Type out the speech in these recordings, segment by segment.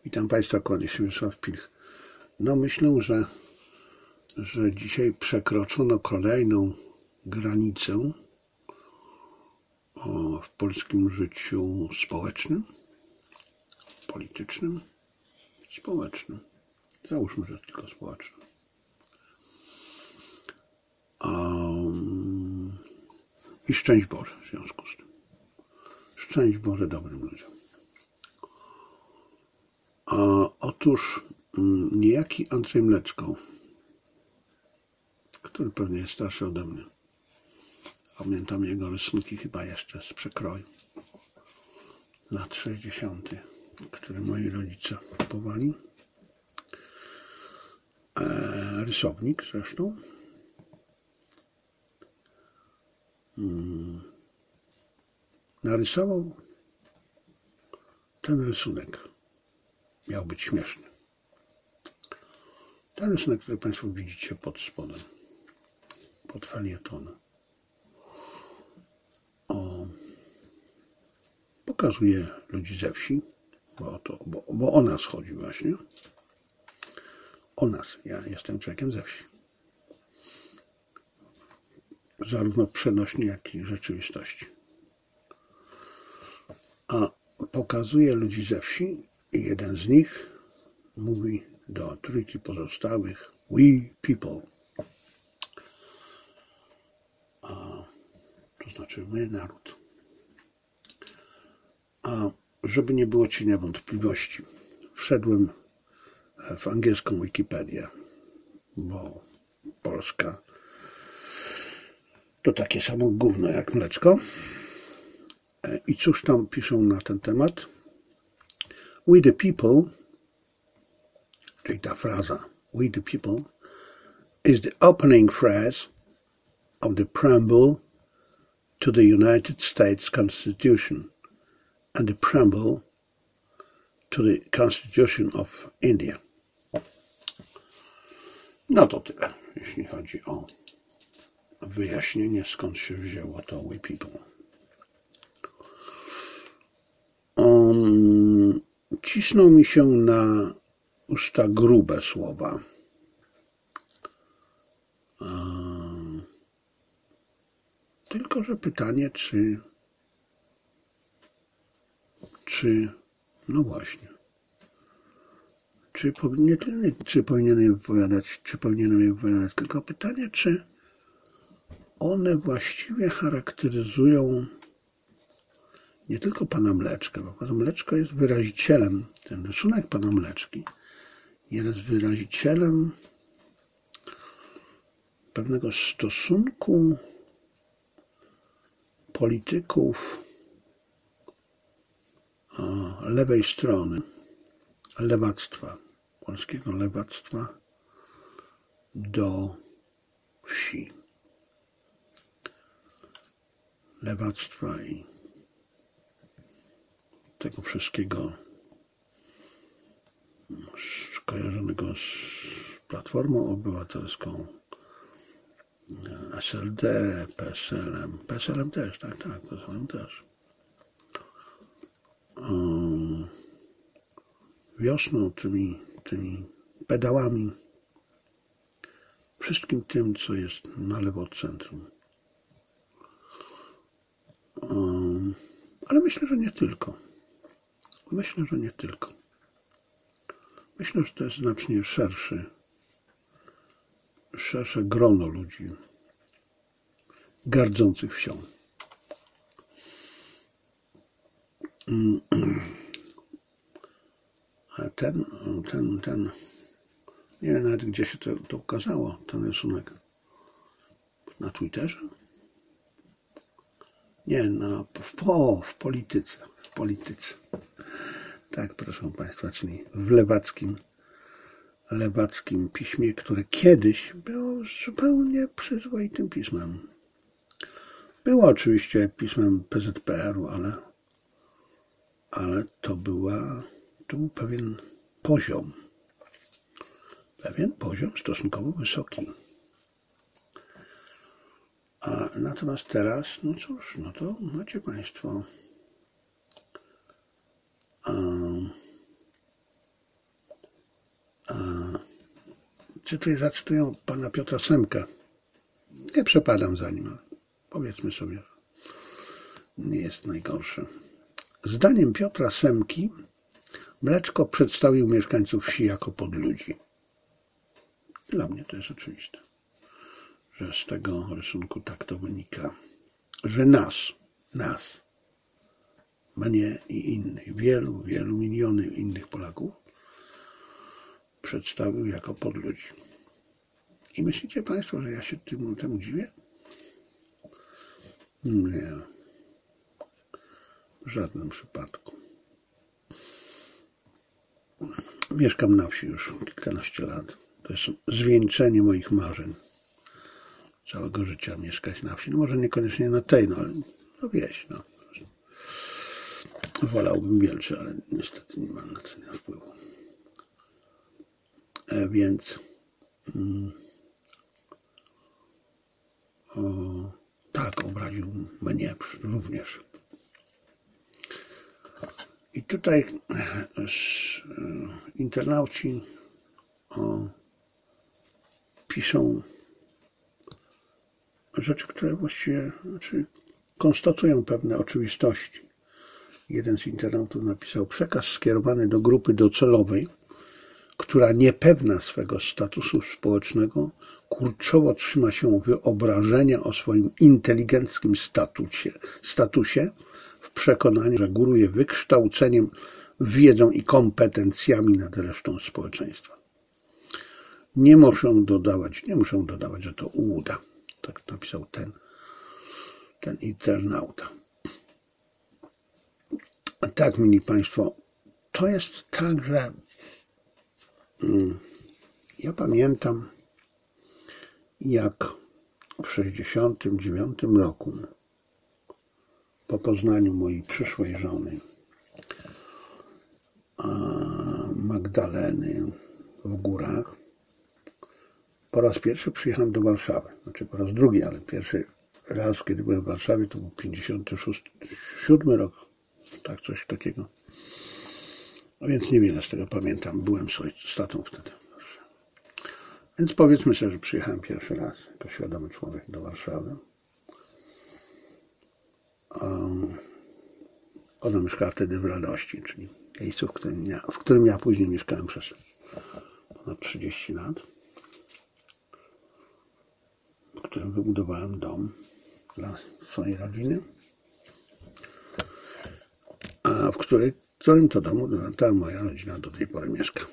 Witam Państwa, kłaniam się Wiesław Pilch. No myślę, że dzisiaj przekroczono kolejną granicę w polskim życiu społecznym, politycznym, społecznym. Załóżmy, że tylko społecznym. I szczęść Boże w związku z tym. Szczęść Boże dobrym ludziom. Otóż niejaki Andrzej Mleczko, który pewnie jest starszy ode mnie, pamiętam jego rysunki chyba jeszcze z przekroju lat 60., które moi rodzice kupowali. Rysownik zresztą. Narysował ten rysunek. Miał być śmieszny. Ten rysunek, który Państwo widzicie pod spodem, pod felietonem, pokazuje ludzi ze wsi, bo o nas chodzi właśnie. O nas. Ja jestem człowiekiem ze wsi. Zarówno przenośnie, jak i rzeczywistości. A pokazuje ludzi ze wsi i jeden z nich mówi do trójki pozostałych: we people. To znaczy my, naród. A żeby nie było cienia wątpliwości, wszedłem w angielską Wikipedię, bo polska to takie samo gówno jak mleczko. I cóż tam piszą na ten temat? We the people, czyli ta fraza we the people, is the opening phrase of the preamble to the United States Constitution and the preamble to the Constitution of India. No to tyle, jeśli chodzi o wyjaśnienie, skąd się wzięło to we people. Cisną mi się na usta grube słowa. Tylko że pytanie, no właśnie, czy powinienem je wypowiadać, tylko pytanie, czy one właściwie charakteryzują nie tylko pana Mleczka, bo pan Mleczko jest wyrazicielem, ten rysunek pana Mleczki jest wyrazicielem pewnego stosunku polityków lewej strony, lewactwa, polskiego lewactwa do wsi. Lewactwa i tego wszystkiego skojarzonego z Platformą Obywatelską, SLD, PSL-em. PSL-em też, tak, PSL-em też. Wiosną, tymi pedałami, wszystkim tym, co jest na lewo od centrum. Ale myślę, że nie tylko. Myślę, że to jest znacznie szersze grono ludzi gardzących wsią. A ten, nie wiem nawet gdzie się to ukazało, ten rysunek. Na Twitterze? Nie, w polityce. Tak, proszę Państwa, czyli w lewackim piśmie, które kiedyś było zupełnie przyzwoitym pismem. Było oczywiście pismem PZPR-u, ale to był pewien poziom stosunkowo wysoki. Natomiast teraz, no cóż, no to macie Państwo zacytuję pana Piotra Semkę. Nie przepadam za nim, ale powiedzmy sobie, nie jest najgorsze. Zdaniem Piotra Semki Mleczko przedstawił mieszkańców wsi jako podludzi. Dla mnie to jest oczywiste, że z tego rysunku tak to wynika, że nas, mnie i innych, wielu miliony innych Polaków przedstawił jako podludzi. I myślicie Państwo, że ja się temu dziwię? Nie. W żadnym przypadku. Mieszkam na wsi już kilkanaście lat. To jest zwieńczenie moich marzeń. Całego życia mieszkać na wsi. No może niekoniecznie na tej, ale wieś. Wolałbym Bielczy, ale niestety nie mam na to wpływu. Więc tak, obraził mnie również. I tutaj internauci piszą rzeczy, które właściwie konstatują pewne oczywistości. Jeden z internautów napisał: przekaz skierowany do grupy docelowej, która niepewna swego statusu społecznego, kurczowo trzyma się wyobrażenia o swoim inteligenckim statusie w przekonaniu, że góruje wykształceniem, wiedzą i kompetencjami nad resztą społeczeństwa. Nie muszą dodawać, że to ułuda. Tak napisał ten internauta. Tak, mili Państwo, to jest tak, że ja pamiętam, jak w 1969 roku po poznaniu mojej przyszłej żony Magdaleny w Górach po raz pierwszy przyjechałem do Warszawy. Znaczy po raz drugi, ale pierwszy raz, kiedy byłem w Warszawie, to był 1957 rok. Tak, coś takiego. A więc niewiele z tego pamiętam. Byłem z tatą wtedy. Więc powiedzmy sobie, że przyjechałem pierwszy raz jako świadomy człowiek do Warszawy. Ona mieszkała wtedy w Radości, czyli miejscu, w którym ja później mieszkałem przez ponad 30 lat, w którym wybudowałem dom dla swojej rodziny, a w którym to domu ta moja rodzina do tej pory mieszka.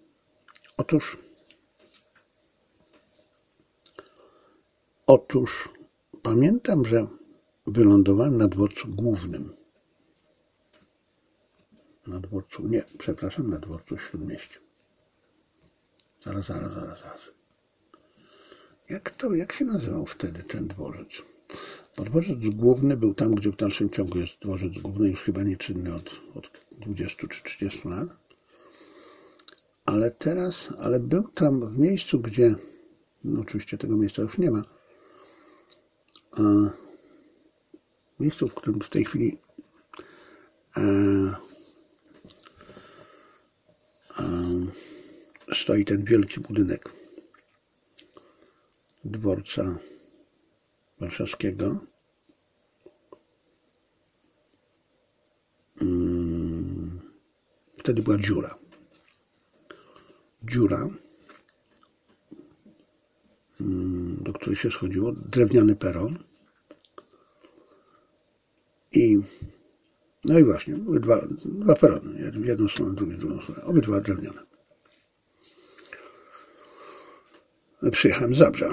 Otóż pamiętam, że wylądowałem na dworcu głównym. Na dworcu Śródmieścia. Zaraz. Jak się nazywał wtedy ten dworzec? Bo dworzec główny był tam, gdzie w dalszym ciągu jest dworzec główny, już chyba nieczynny od 20 czy 30 lat. Ale był tam w miejscu, gdzie, no oczywiście tego miejsca już nie ma, miejscu, w którym w tej chwili stoi ten wielki budynek dworca warszawskiego. Wtedy była dziura, do której się schodziło, drewniany peron no i właśnie, były dwa perony, w jedną stronę, w drugą stronę, obydwa drewniane. Przyjechałem z Zabrza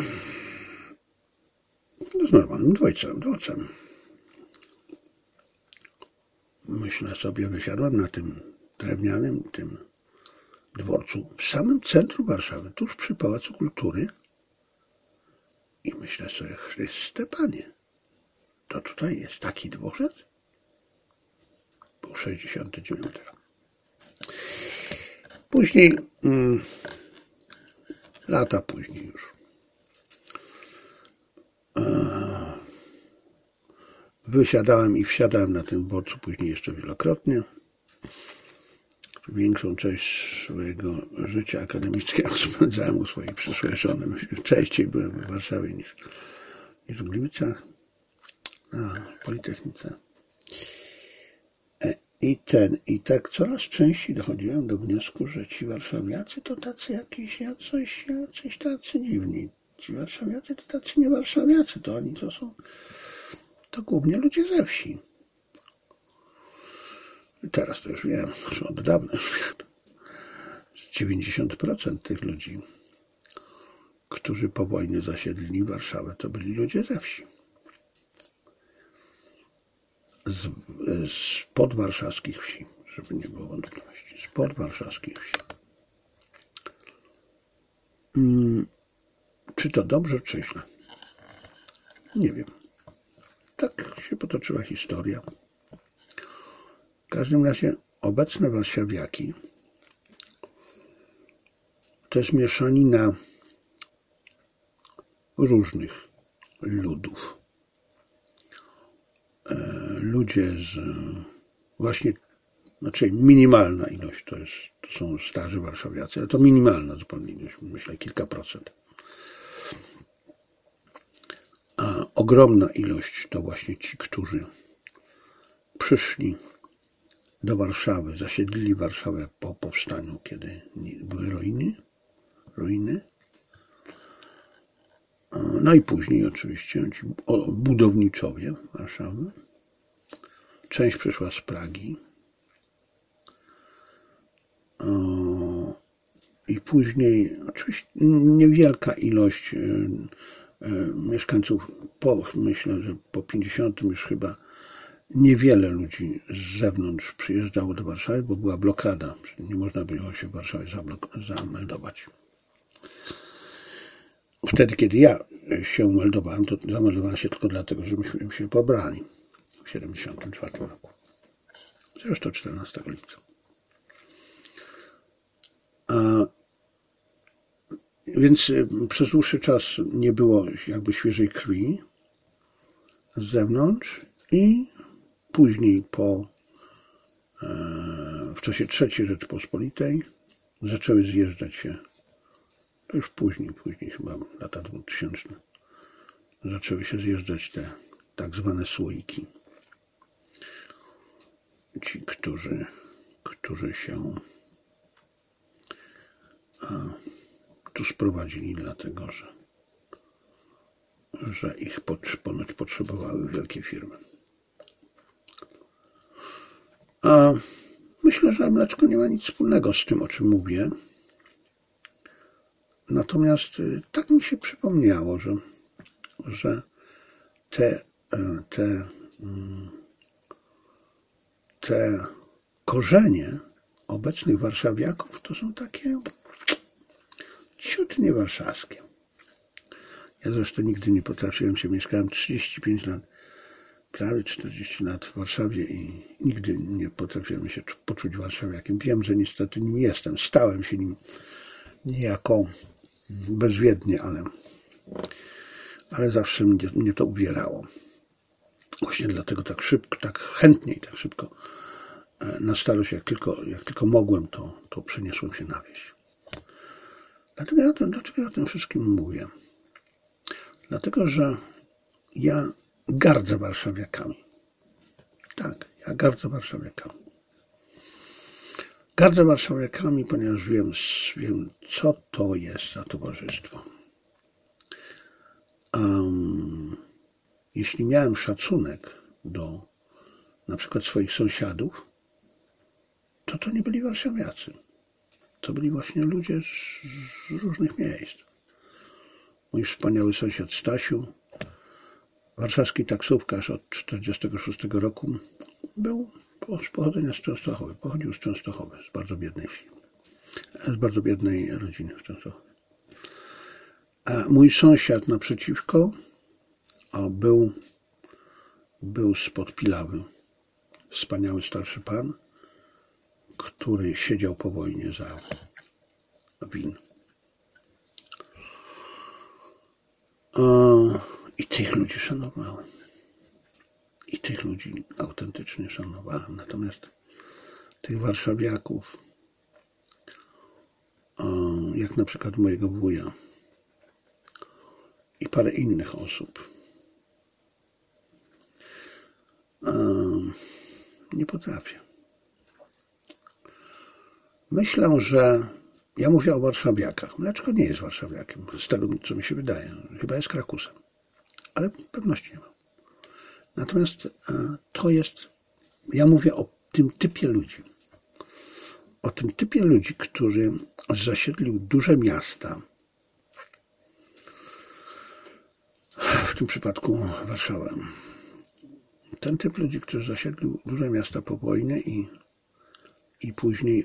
z normalnym dworcem. Myślę sobie, wysiadłem na tym drewnianym, tym dworcu w samym centrum Warszawy, tuż przy Pałacu Kultury i myślę sobie, Chryste Panie, to tutaj jest taki dworzec? Był 69 rok. Później, lata później już, wysiadałem i wsiadałem na tym dworcu później jeszcze wielokrotnie. większą część swojego życia akademickiego spędzałem u swojej przyszłej żony. Częściej byłem w Warszawie niż w Gliwicach, na Politechnice. I tak coraz częściej dochodziłem do wniosku, że ci warszawiacy to tacy jacyś tacy dziwni. Ci warszawiacy to tacy nie warszawiacy, to oni to głównie ludzie ze wsi. Teraz to już wiem, że od dawna już wiem. 90% tych ludzi, którzy po wojnie zasiedlili Warszawę, to byli ludzie ze wsi. Z podwarszawskich wsi, żeby nie było wątpliwości. Z podwarszawskich wsi. Czy to dobrze, czy źle? Nie wiem. Tak się potoczyła historia. W każdym razie obecne warszawiaki to jest mieszanina różnych ludów. Ludzie właśnie, znaczy minimalna ilość to są starzy warszawiacy, ale to minimalna zupełnie ilość, myślę kilka procent. A ogromna ilość to właśnie ci, którzy przyszli do Warszawy, zasiedlili Warszawę po powstaniu, kiedy były ruiny. No i później oczywiście ci budowniczowie Warszawy. Część przyszła z Pragi. I później oczywiście niewielka ilość mieszkańców, myślę, że po 50 już chyba niewiele ludzi z zewnątrz przyjeżdżało do Warszawy, bo była blokada. Nie można było się w Warszawie zameldować. Wtedy, kiedy ja się meldowałem, to zameldowałem się tylko dlatego, że myśmy się pobrali w 1974 roku. Zresztą 14 lipca. Więc przez dłuższy czas nie było jakby świeżej krwi z zewnątrz i później w czasie III Rzeczypospolitej zaczęły zjeżdżać się, to już później chyba lata 2000, zaczęły się zjeżdżać te tak zwane słoiki. Ci, którzy się tu sprowadzili dlatego, że ich ponoć potrzebowały wielkie firmy. A myślę, że mleczko nie ma nic wspólnego z tym, o czym mówię. Natomiast tak mi się przypomniało, że te korzenie obecnych warszawiaków to są takie ciut nie warszawskie. Ja zresztą nigdy nie potrafiłem się, mieszkałem 35 lat, prawie 40 lat w Warszawie i nigdy nie potrafiłem się poczuć warszawiakiem. Wiem, że niestety nim jestem. Stałem się nim niejako bezwiednie, ale zawsze mnie to uwierało. Właśnie dlatego tak szybko, tak chętnie i tak szybko na starość, jak tylko mogłem, to przeniosłem się na wieś. Dlaczego ja o tym wszystkim mówię? Dlatego, że ja gardzę warszawiakami. Tak, ja gardzę warszawiakami. Gardzę warszawiakami, ponieważ wiem, co to jest za towarzystwo. Jeśli miałem szacunek do na przykład swoich sąsiadów, to nie byli warszawiacy. To byli właśnie ludzie z różnych miejsc. Mój wspaniały sąsiad Stasiu, warszawski taksówkarz od 1946 roku, był z pochodzenia z Częstochowy. Pochodził z Częstochowy, z bardzo biednej wsi. Z bardzo biednej rodziny w Częstochowie. A mój sąsiad naprzeciwko był spod Pilawy. Wspaniały starszy pan, który siedział po wojnie za win. I tych ludzi szanowałem. I tych ludzi autentycznie szanowałem. Natomiast tych warszawiaków jak na przykład mojego wuja i parę innych osób. Nie potrafię. Myślę, że ja mówię o warszawiakach. Mleczko nie jest warszawiakiem, z tego, co mi się wydaje. Chyba jest Krakusem, ale pewności nie mam. Natomiast to jest, ja mówię o tym typie ludzi. O tym typie ludzi, który zasiedlił duże miasta, w tym przypadku Warszawę. Ten typ ludzi, który zasiedlił duże miasta po wojnie i później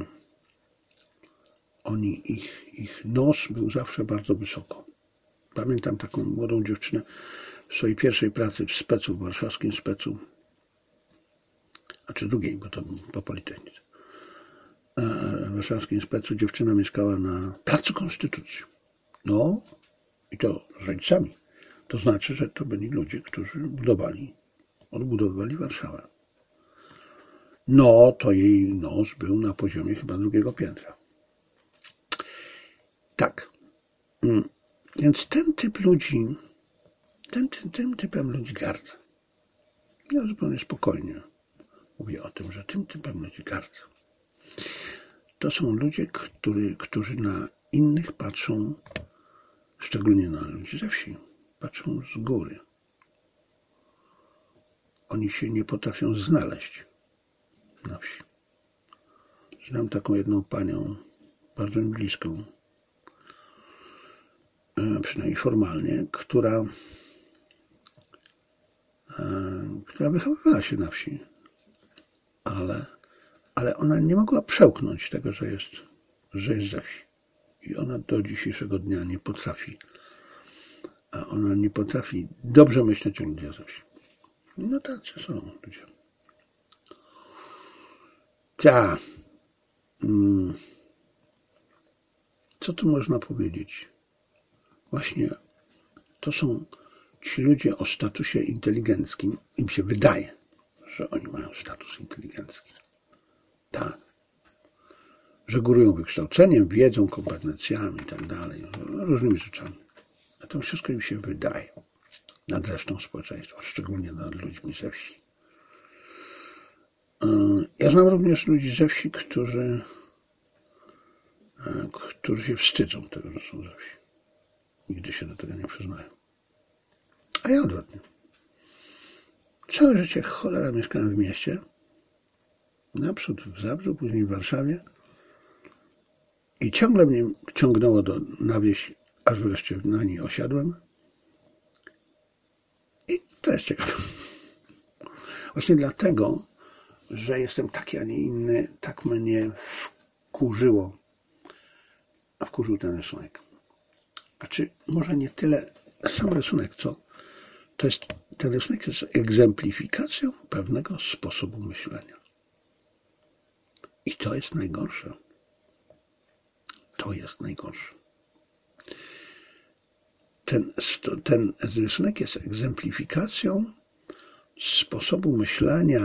ich nos był zawsze bardzo wysoko. Pamiętam taką młodą dziewczynę w swojej pierwszej pracy w specu, w warszawskim specu, znaczy drugiej, bo to po Politechnice. W warszawskim specu dziewczyna mieszkała na Placu Konstytucji. No i to z rodzicami. To znaczy, że to byli ludzie, którzy odbudowywali Warszawę. No, to jej nos był na poziomie chyba drugiego piętra. Tak. Więc ten typ ludzi, tym typem ludzi gardzę. Ja zupełnie spokojnie mówię o tym, że tym typem ludzi gardzę. To są ludzie, którzy na innych patrzą, szczególnie na ludzi ze wsi, patrzą z góry. Oni się nie potrafią znaleźć na wsi. Znam taką jedną panią, bardzo mi bliską, przynajmniej formalnie, która wychowywała się na wsi, ale ona nie mogła przełknąć tego, że jest ze wsi. I ona do dzisiejszego dnia nie potrafi. A ona nie potrafi dobrze myśleć o ludziach ze wsi. No tacy są ludzie. Co tu można powiedzieć? Właśnie to są ci ludzie o statusie inteligenckim. Im się wydaje, że oni mają status inteligencki. Tak. Że górują wykształceniem, wiedzą, kompetencjami i tak dalej, różnymi rzeczami. A to wszystko im się wydaje nad resztą społeczeństwa, szczególnie nad ludźmi ze wsi. Ja znam również ludzi ze wsi, którzy się wstydzą tego, że są ze wsi. Nigdy się do tego nie przyznają. A ja odwrotnie. Całe życie cholera mieszkałem w mieście. Naprzód w Zabrzu, później w Warszawie. I ciągle mnie ciągnęło na wieś, aż wreszcie na niej osiadłem. I to jest ciekawe. Właśnie dlatego, że jestem taki, a nie inny, tak mnie wkurzył ten rysunek. Znaczy, może nie tyle sam rysunek, co ten rysunek jest egzemplifikacją pewnego sposobu myślenia. I to jest najgorsze. To jest najgorsze. Ten rysunek jest egzemplifikacją sposobu myślenia,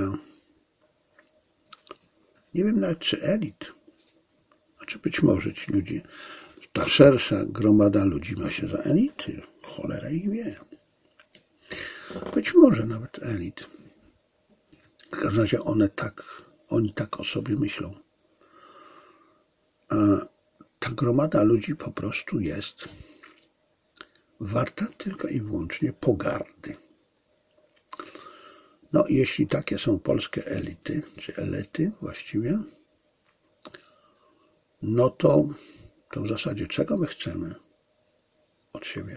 nie wiem nawet czy elit, znaczy być może ci ludzie, ta szersza gromada ludzi ma się za elity, cholera ich wie. Być może nawet elit. W każdym razie oni tak o sobie myślą. A ta gromada ludzi po prostu jest warta tylko i wyłącznie pogardy. No, jeśli takie są polskie elity, czy elity właściwie, no to w zasadzie czego my chcemy od siebie?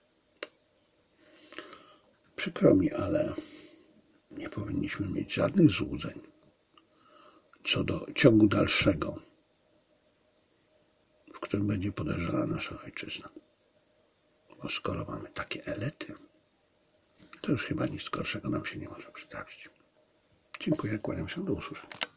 Przykro mi, ale nie powinniśmy mieć żadnych złudzeń co do ciągu dalszego, w którym będzie podejrzana nasza ojczyzna. Bo skoro mamy takie elity, to już chyba nic gorszego nam się nie może przytrafić. Dziękuję, kłaniam się, do usłyszenia.